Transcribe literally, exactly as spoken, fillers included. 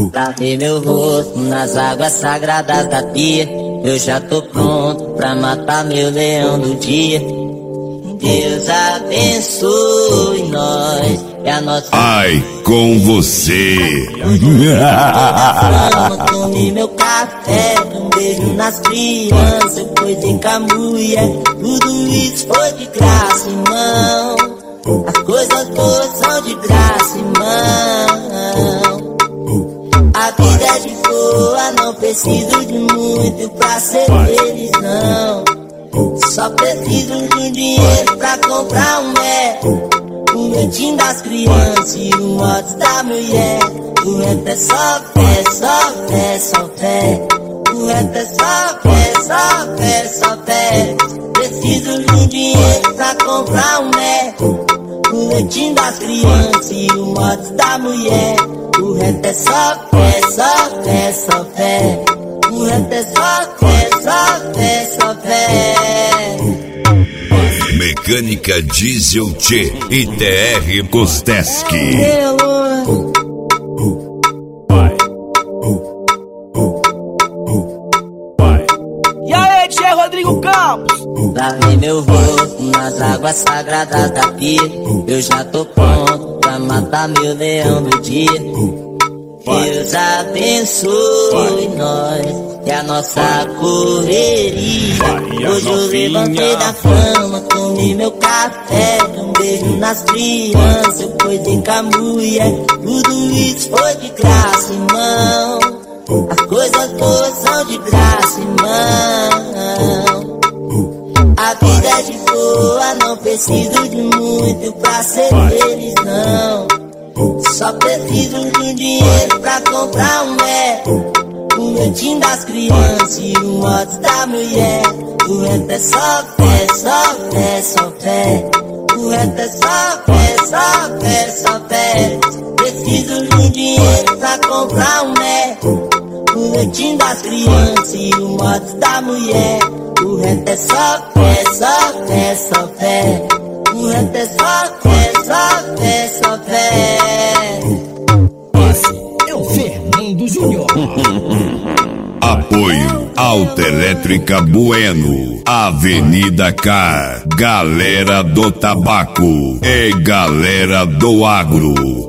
Lavei meu rosto nas águas sagradas da pia. Eu já tô pronto pra matar meu leão do dia. Deus abençoe nós e a nossa... Ai, com você. Tome meu café, um beijo nas crianças. Eu coisei com a mulher, tudo isso foi de graça, irmão. As coisas boas são de graça, irmão. A vida é de boa, não preciso de muito pra ser feliz, não. Só preciso de um dinheiro pra comprar um é. O leitinho das crianças e o modo da mulher. O resto é só fé, só fé, só fé. O resto é só fé, só fé, só fé. Preciso de um dinheiro pra comprar um é. O leitinho das crianças e o modo da mulher. O resto é só fé, só fé, só fé. O resto é só fé, só fé, só fé. Mecânica Diesel T e T R Kosteski. E aí, Tchê Rodrigo Campos? Lavei meu rosto nas águas sagradas da pia. Eu já tô pronto pra matar meu leão do dia. Deus abençoe nós e a nossa correria. Hoje eu levantei da cama, comi meu café, um beijo nas crianças, eu coisei com a mulher. Tudo isso foi de graça, irmão. As coisas boas são de graça, irmão. A vida é de boa, não preciso de muito pra ser feliz, não. Só preciso de um dinheiro pra comprar um é. O leitinho das crianças e o modo da mulher. O resto é só fé, só fé, só fé. O resto é só fé, só fé, só fé. Preciso de um dinheiro pra comprar um é. O leitinho das crianças e o modo da mulher. O resto é só fé, só fé, só fé. O resto é só fé, só fé, só fé. Esse é o Fernando Júnior. Apoio Autoelétrica Bueno, Avenida K, Galera do Tabaco e Galera do Agro.